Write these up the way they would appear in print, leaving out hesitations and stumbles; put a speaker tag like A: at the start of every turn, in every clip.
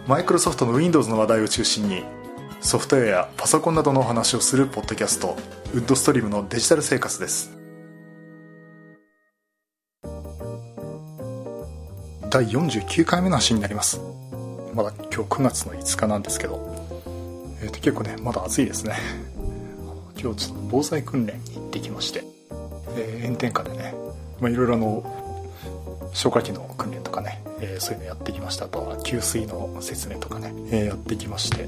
A: マイクロソフトの Windows の話題を中心にソフトウェアやパソコンなどのお話をするポッドキャスト、ウッドストリームのデジタル生活です。第49回目の話になります。まだ今日9月の5日なんですけど、結構ねまだ暑いですね。今日ちょっと防災訓練に行ってきまして、炎天下でね、いろいろ消火器の訓練とかね、そういうのやってきました。あとは給水の説明とかね、やってきまして、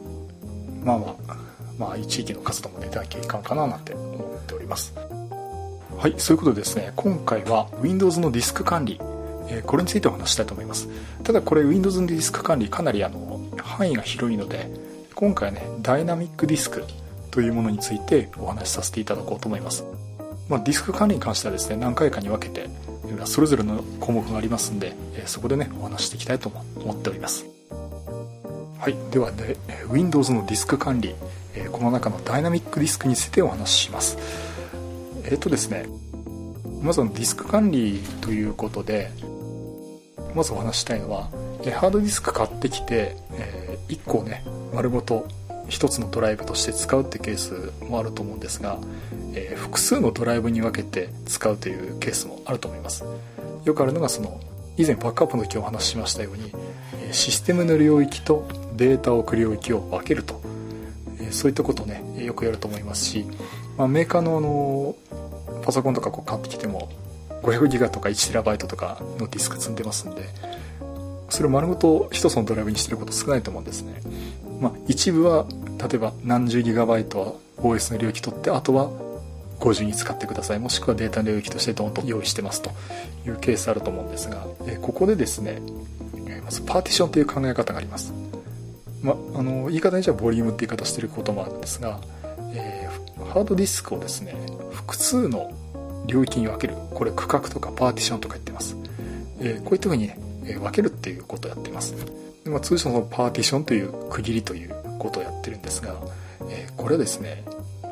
A: 地域の活動も出たらいかんかななんて思っております。はい、そういうことでですね、今回は Windows のディスク管理、これについてお話したいと思います。ただこれ Windows のディスク管理かなり範囲が広いので、今回はねダイナミックディスクというものについてお話しさせていただこうと思います。ディスク管理に関してはですね、何回かに分けてそれぞれの項目がありますんで、そこでねお話していきたいと思っております。はい、ではね Windows のディスク管理、この中のダイナミックディスクについてお話しします。ですね、まずディスク管理ということで、まずお話したいのは、ハードディスク買ってきて、1個ね丸ごと1つのドライブとして使うってケースもあると思うんですが、複数のドライブに分けて使うというケースもあると思います。よくあるのが以前バックアップの時お話ししましたように、システムの領域とデータを送る領域を分けると、そういったことをねよくやると思いますし、メーカーのパソコンとか買ってきても500ギガとか 1TB とかのディスク積んでますんで、それを丸ごと一つのドライブにしてること少ないと思うんですね。一部は例えば何十ギガバイトは OS の領域取って、あとは50に使ってください、もしくはデータの領域としてドンと用意してますというケースあると思うんですが、ここでですね、まずパーティションという考え方があります。言い方にじゃボリュームって言い方してることもあるんですが、ハードディスクをですね複数の領域に分ける、これ区画とかパーティションとか言ってます。こういったふうにね分けるっていうことをやっています。で、通称のパーティションという区切りということをやってるんですが、これはですね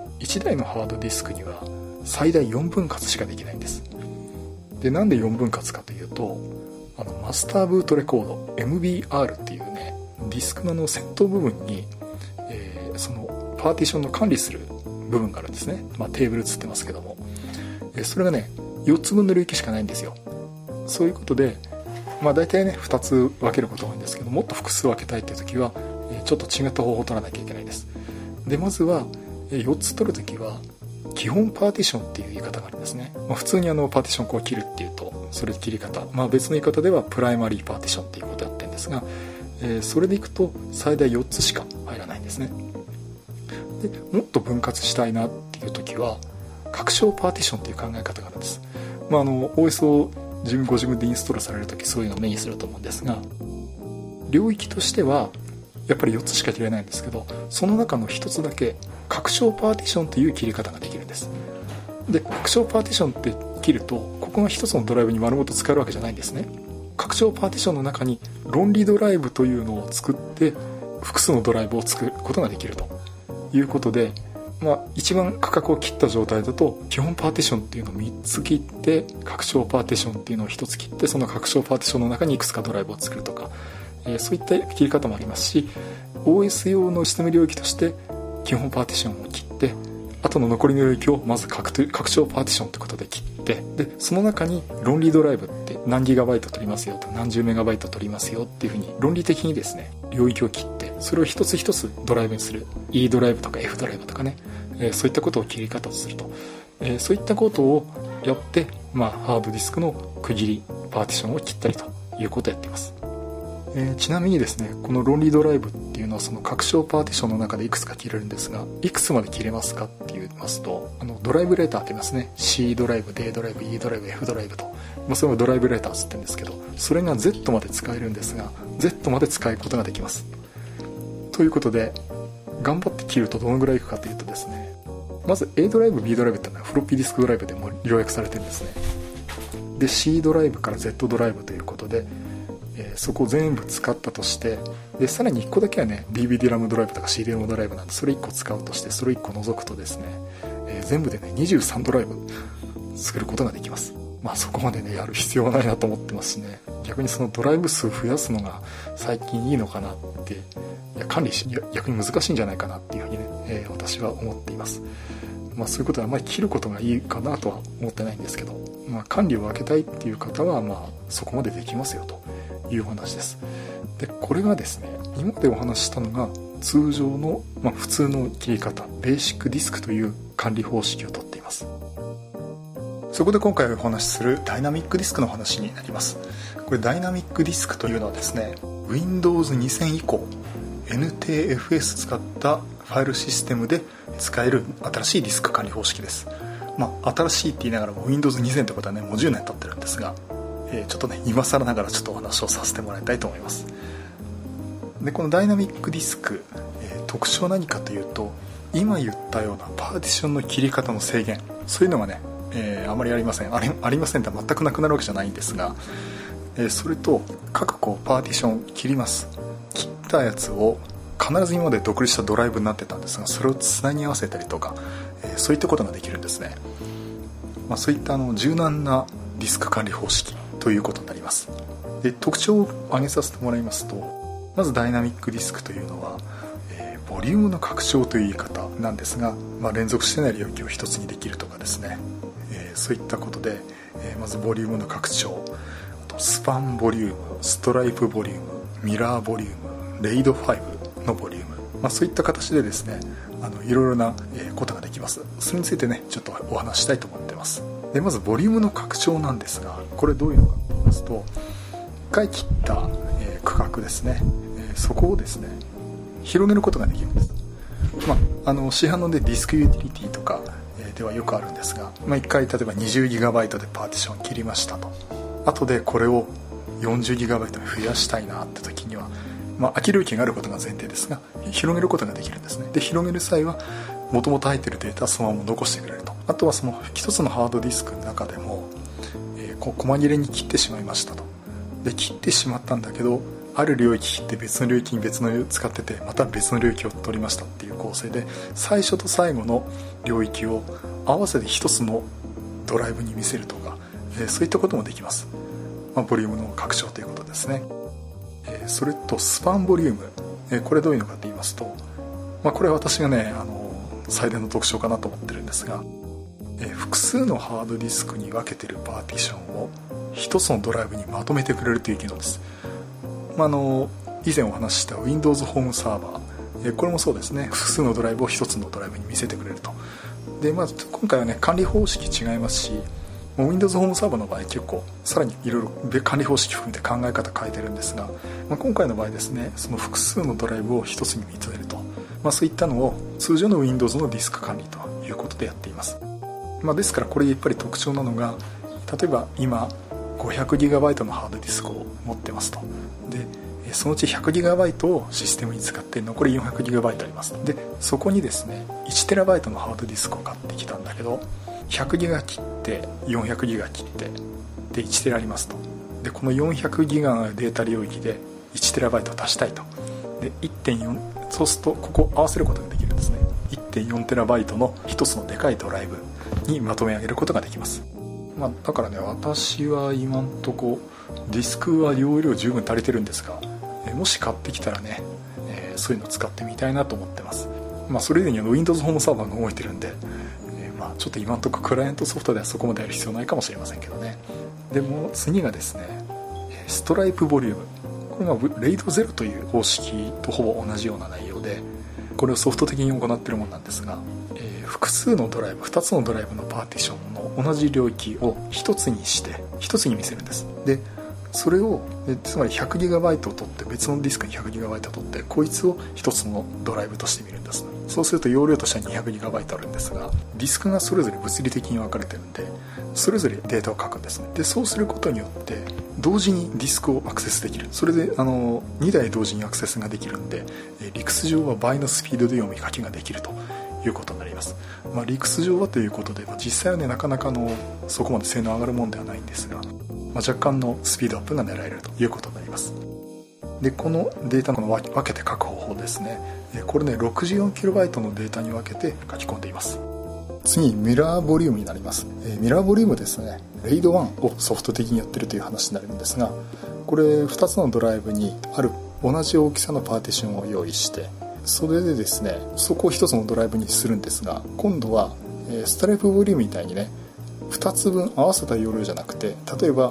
A: 1台のハードディスクには最大4分割しかできないんです。で、なんで4分割かというと、マスターブートレコード MBR っていうねディスクの先頭部分に、そのパーティションの管理する部分があるんですね。テーブルつってますけども、それがね4つ分の領域しかないんですよ。そういうことで大体ね2つ分けることが多いんですけど、もっと複数分けたいっていう時はちょっと違った方法を取らなきゃいけないです。で、まずは4つ取る時は基本パーティションっていう言い方があるんですね。普通にパーティションを切るっていうとそれで切り方、別の言い方ではプライマリーパーティションっていうことをやってるんですが、それでいくと最大4つしか入らないんですね。で、もっと分割したいなっていう時は拡張パーティションっていう考え方があるんです。OS をご自分でインストールされるときそういうのを目にすると思うんですが、領域としてはやっぱり4つしか切れないんですけど、その中の1つだけ拡張パーティションという切り方ができるんです。で、拡張パーティションって切るとここが1つのドライブに丸ごと使えるわけじゃないんですね。拡張パーティションの中に論理ドライブというのを作って複数のドライブを作ることができるということで、一番区画を切った状態だと基本パーティションっていうのを3つ切って拡張パーティションっていうのを1つ切って、その拡張パーティションの中にいくつかドライブを作るとか、そういった切り方もありますし、 OS 用のシステム領域として基本パーティションを切って、あとの残りの領域をまず拡張パーティションってことで切って、でその中に論理ドライブって何ギガバイト取りますよと何十メガバイト取りますよっていうふうに論理的にですね領域を切って、それを一つ一つドライブにする E ドライブとか F ドライブとかね、そういったことを切り方をすると、そういったことをやって、ハードディスクの区切りパーティションを切ったりということをやっています。ちなみにですね、この論理ドライブっていうのはその拡張パーティションの中でいくつか切れるんですが、いくつまで切れますかって言いますと、ドライブレーターって言いますね。 C ドライブ、D ドライブ、E ドライブ、F ドライブと、それもドライブレーターって言ってるんですけど、それが Z まで使えるんですが Z まで使うことができます。ということで頑張って切るとどのぐらいいくかというとですね、まず A ドライブ B ドライブっていうのはフロッピーディスクドライブでも要約されてるんですね。で C ドライブから Z ドライブということで、そこを全部使ったとして、でさらに1個だけはね DVD ラムドライブとか CD ラムドライブなんで、それ1個使うとして、それ1個除くとですね、全部でね23ドライブ作ることができます。 そこまでねやる必要はないなと思ってますしね。逆にそのドライブ数増やすのが最近いいのかなって、管理逆に難しいんじゃないかなっていうふうにね、私は思っています。そういうことはあまり切ることがいいかなとは思ってないんですけど、管理を分けたいっていう方はそこまでできますよというお話です。でこれがですね、今までお話ししたのが通常の、普通の切り方、ベーシックディスクという管理方式をとっています。そこで今回お話しするダイナミックディスクの話になります。これダイナミックディスクというのはですね、 Windows 2000以降 NTFS 使ったファイルシステムで使える新しいディスク管理方式です。新しいって言いながらも Windows 2000ってことはねもう10年経ってるんですが、ちょっとね今更ながらちょっとお話をさせてもらいたいと思います。でこのダイナミックディスク、特徴は何かというと、今言ったようなパーティションの切り方の制限、そういうのがね、あまりありません。ありませんって全くなくなるわけじゃないんですが、それと各パーティション切ります。切ったやつを必ず今まで独立したドライブになってたんですが、それをつなぎ合わせたりとか、そういったことができるんですね。そういった柔軟なディスク管理方式ということになります。で特徴を挙げさせてもらいますと、まずダイナミックディスクというのは、ボリュームの拡張という言い方なんですが、連続してない領域を一つにできるとかですね、そういったことで、まずボリュームの拡張、あとスパンボリューム、ストライプボリューム、ミラーボリューム、レイド5のボリューム、そういった形でですね、いろいろなことができます。それについてねちょっとお話したいと思ってます。でまずボリュームの拡張なんですが、これどういうのかと言いますと、1回切った区画ですね、そこをですね広げることができるんです。市販のでディスクユーティリティとかではよくあるんですが、1回例えば 20GB でパーティション切りましたと、後でこれを 40GB に増やしたいなって時には、空き領域があることが前提ですが広げることができるんですね。で広げる際は元々入っているデータはそのまま残してくれると。あとはその一つのハードディスクの中でも、細切れに切ってしまいましたと。で切ってしまったんだけど、ある領域切って別の領域に別の使ってて、また別の領域を取りましたっていう構成で、最初と最後の領域を合わせて一つのドライブに見せるとか、そういったこともできます。ボリュームの拡張ということですね。それとスパンボリューム、これどういうのかと言いますと、これは私がね最大の特徴かなと思ってるんですが、複数のハードディスクに分けてるパーティションを一つのドライブにまとめてくれるという機能です。以前お話しした Windows ホームサーバー、これもそうですね。複数のドライブを一つのドライブに見せてくれると。で、今回はね管理方式違いますし、Windows ホームサーバーの場合結構さらにいろいろ管理方式含めて考え方変えてるんですが、今回の場合ですね、その複数のドライブを一つに認めると、そういったのを通常の Windows のディスク管理ということでやっています。ですからこれやっぱり特徴なのが、例えば今 500GB のハードディスクを持ってますと。でそのうち 100GB をシステムに使って残り 400GB あります。でそこにですね 1TB のハードディスクを買ってきたんだけど、100ギガ切って400ギガ切ってで1テラありますと。でこの400ギガのデータ領域で1テラバイトを足したいと。で 1.4、 そうするとここ合わせることができるんですね。 1.4 テラバイトの一つのでかいドライブにまとめ上げることができます。だからね、私は今んとこディスクは容量十分足りてるんですが、もし買ってきたらね、そういうのを使ってみたいなと思ってます。それ以前にWindows ホームサーバーが動いてるんで、ちょっと今んとこクライアントソフトではそこまでやる必要ないかもしれませんけどね。でも次がですね、ストライプボリューム。これはレイド0という方式とほぼ同じような内容で、これをソフト的に行っているものなんですが、複数のドライブ、2つのドライブのパーティションの同じ領域を1つにして1つに見せるんです。でそれをつまり 100GB を取って別のディスクに 100GB を取って、こいつを1つのドライブとして見るんです。そうすると容量としては 200GB あるんですが、ディスクがそれぞれ物理的に分かれてるんで、それぞれデータを書くんですね。でそうすることによって同時にディスクをアクセスできる。それで2台同時にアクセスができるんで、理屈上は倍のスピードで読み書きができるということになります。理屈上はということで、実際はねなかなかそこまで性能上がるもんではないんですが、若干のスピードアップが狙えるということになります。でこのデータの分けて書く方法ですね。これね 64KB のデータに分けて書き込んでいます。 次にミラーボリュームになります。ミラーボリュームですね、レイド1をソフト的にやってるという話になるんですが、これ2つのドライブにある同じ大きさのパーティションを用意して、それでですねそこを1つのドライブにするんですが、今度はストライプボリュームみたいにね2つ分合わせた容量じゃなくて、例えば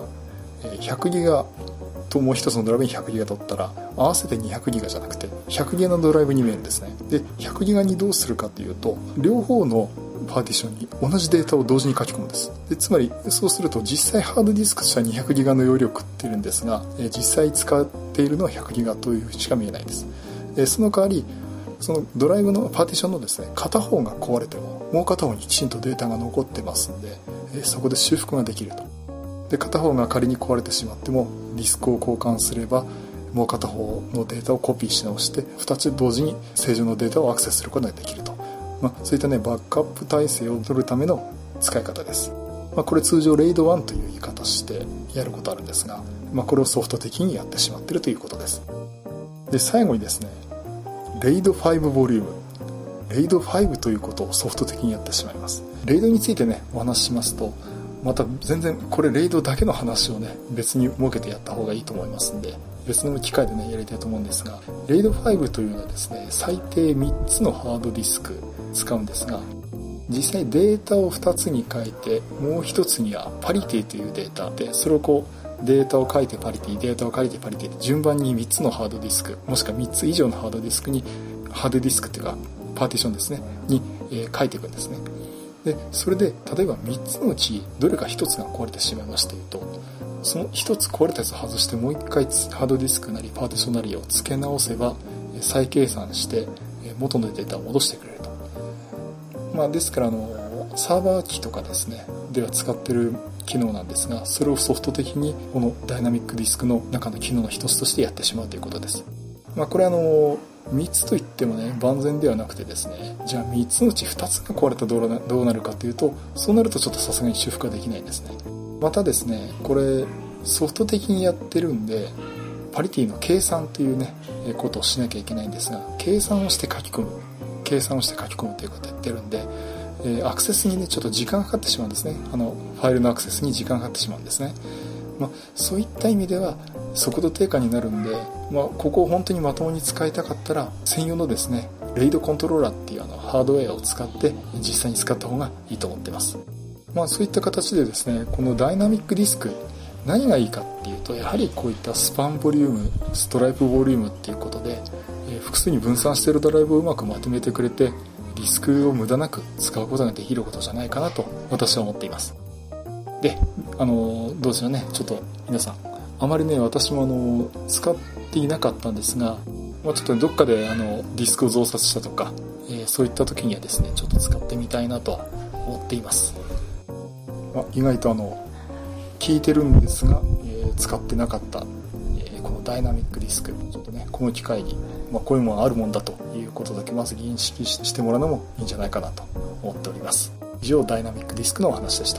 A: 100ギガともう1つのドライブに100ギガ取ったら合わせて200ギガじゃなくて100ギガのドライブに見えるんですね。で100ギガにどうするかというと、両方のパーティションに同じデータを同時に書き込むんです。でつまりそうすると実際ハードディスクとしては200ギガの容量を食っているんですが、実際使っているのは100ギガというしか見えないです。その代わりそのドライブのパーティションのですね片方が壊れてももう片方にきちんとデータが残ってますんで、そこで修復ができると。で片方が仮に壊れてしまってもディスクを交換すればもう片方のデータをコピーし直して2つ同時に正常のデータをアクセスすることができると、そういったねバックアップ体制を取るための使い方です。これ通常レイド1という言い方してやることあるんですが、これをソフト的にやってしまっているということです。で最後にですねレイド5ボリューム、レイド5ということをソフト的にやってしまいます。レイドについてねお話ししますと、また全然これレイドだけの話をね別に設けてやった方がいいと思いますんで、別の機会でねやりたいと思うんですが、レイド5というのはですね最低3つのハードディスク使うんですが、実際データを2つに変えてもう1つにはパリティというデータで、それをこうデータを書いてパリティ、データを書いてパリティで順番に3つのハードディスクもしくは3つ以上のハードディスクにハードディスクっていうかパーティションですねに、書いていくんですね。でそれで例えば3つのうちどれか1つが壊れてしまいましたというと、その1つ壊れたやつを外してもう1回ハードディスクなりパーティションなりを付け直せば再計算して元のデータを戻してくれると。ですからサーバー機とかですねでは使ってる機能なんですが、それをソフト的にこのダイナミックディスクの中の機能の一つとしてやってしまうということです。これ3つといってもね万全ではなくてですね、じゃあ3つのうち2つが壊れたらどうなるかというと、そうなるとちょっとさすがに修復はできないんですね。またですねこれソフト的にやってるんでパリティの計算というねことをしなきゃいけないんですが、計算をして書き込むということをやってるんで、アクセスにねちょっと時間がかかってしまうんですね。ファイルのアクセスに時間がかかってしまうんですね。そういった意味では速度低下になるんで、ここを本当にまともに使いたかったら専用のですねレイドコントローラーっていうハードウェアを使って実際に使った方がいいと思ってます。そういった形でですねこのダイナミックディスク何がいいかっていうと、やはりこういったスパンボリューム、ストライプボリュームっていうことで、複数に分散しているドライブをうまくまとめてくれてディスクを無駄なく使うことができることじゃないかなと私は思っています。でどうでしょうね、ちょっと皆さんあまりね私も使っていなかったんですが、ちょっとどっかでディスクを増刷したとか、そういった時にはですねちょっと使ってみたいなと思っています。意外と聞いてるんですが、使ってなかった、このダイナミックディスクちょっとねこの機会に、こういうものがあるもんだということだけまず認識してもらうのもいいんじゃないかなと思っております。以上ダイナミックディスクのお話でした。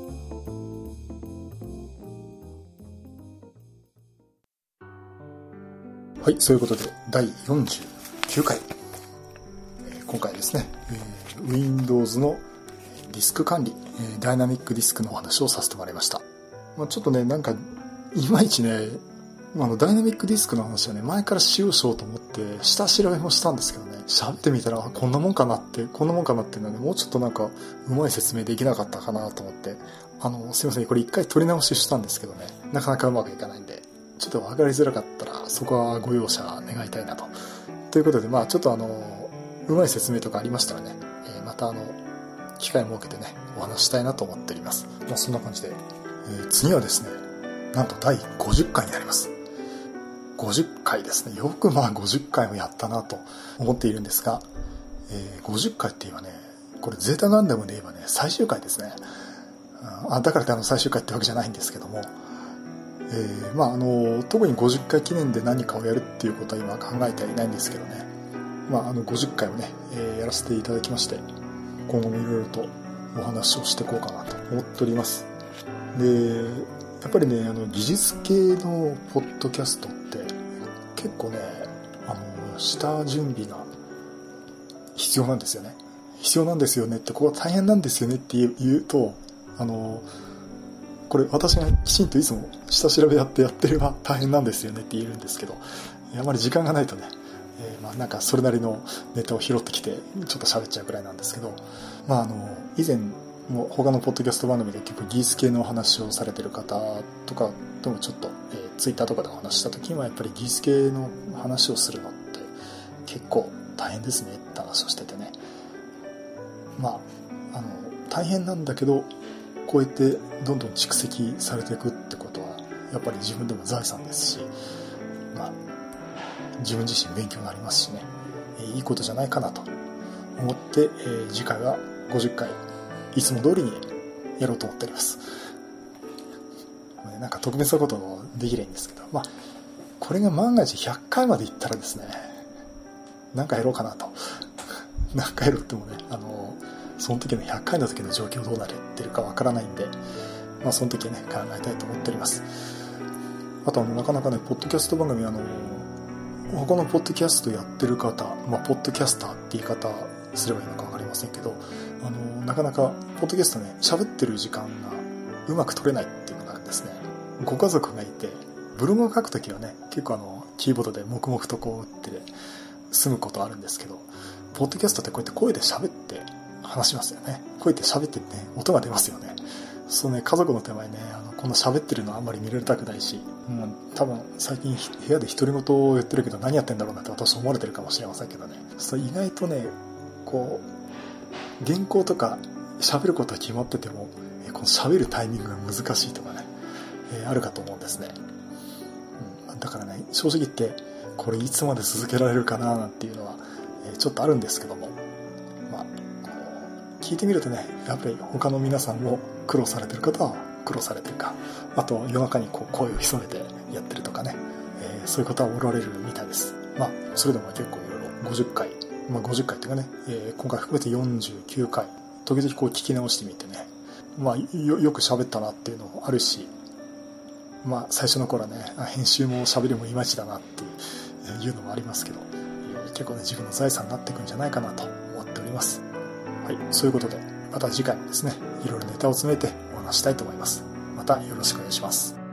A: はい、そういうことで第49回、今回ですね、Windows のディスク管理、ダイナミックディスクのお話をさせてもらいました。ちょっとねいまいちねダイナミックディスクの話はね前からしようと思って下調べもしたんですけどね、喋ってみたらこんなもんかなっていうのはねもうちょっとうまい説明できなかったかなと思って、すいませんこれ一回取り直ししたんですけどねなかなかうまくいかないんで、ちょっと分かりづらかったらそこはご容赦願いたいなということで、ちょっとうまい説明とかありましたらね、また機会を設けてねお話したいなと思っております。そんな感じで、次はですねなんと第50回になります。50回ですね。よく50回もやったなと思っているんですが、50回って言えばねこれゼータガンダムで言えばね最終回ですね。だからって最終回ってわけじゃないんですけども、特に50回記念で何かをやるっていうことは今考えてはいないんですけどね、50回をね、やらせていただきまして、今後もいろいろとお話をしていこうかなと思っております。でやっぱりね技術系のポッドキャストって結構ね下準備が必要なんですよね。 必要なんですよねって、ここ大変なんですよねって言うと、これ私がきちんといつも下調べやってれば大変なんですよねって言えるんですけど、あまり時間がないとね、なんかそれなりのネタを拾ってきてちょっと喋っちゃうくらいなんですけど、以前も他のポッドキャスト番組で結構技術系のお話をされてる方とかともちょっと、ツイッターとかでお話した時にはやっぱり技術系の話をするのって結構大変ですねって話をしててね、大変なんだけどこうやってどんどん蓄積されていくってことはやっぱり自分でも財産ですし、自分自身勉強になりますしね、いいことじゃないかなと思って、次回は50回いつも通りにやろうと思っております。なんか特別なことできればいいんですけど、これが万が一100回までいったらですね、なんかやろうかなと。なんかやろうってもね、その時の100回の時の状況どうなってるかわからないんで、その時はね、考えたいと思っております。あとなかなかね、ポッドキャスト番組他のポッドキャストやってる方、ポッドキャスターって言い方すればいいのかわかりませんけど、なかなかポッドキャストね、喋ってる時間がうまく取れないっていうのがあるんですね。ご家族がいて、ブログを書くときはね、結構キーボードで黙々とこう打って済むことあるんですけど、ポッドキャストってこうやって声で喋って話しますよね。声で喋ってね、音が出ますよね。そうね、家族の手前ね、この喋ってるのあんまり見られたくないし、多分最近部屋で独り言を言ってるけど何やってんだろうなって私思われてるかもしれませんけどね。意外とね、こう、原稿とか喋ることは決まってても、この喋るタイミングが難しいとかね、あるかと思うんですね。だからね、正直言って、これいつまで続けられるかななんていうのは、ちょっとあるんですけども、聞いてみるとね、やっぱり他の皆さんも苦労されてる方は苦労されてるか、あと夜中にこう声を潜めてやってるとかね、そういう方はおられるみたいです。それでも結構いろいろ50回、50回っていうかね、今回含めて49回、時々こう聞き直してみてね、よく喋ったなっていうのもあるし、最初の頃はね、編集も喋りもいまいちだなっていうのもありますけど、結構ね、自分の財産になっていくんじゃないかなと思っております。はい、そういうことで、また次回もですね、いろいろネタを詰めてお話したいと思います。またよろしくお願いします。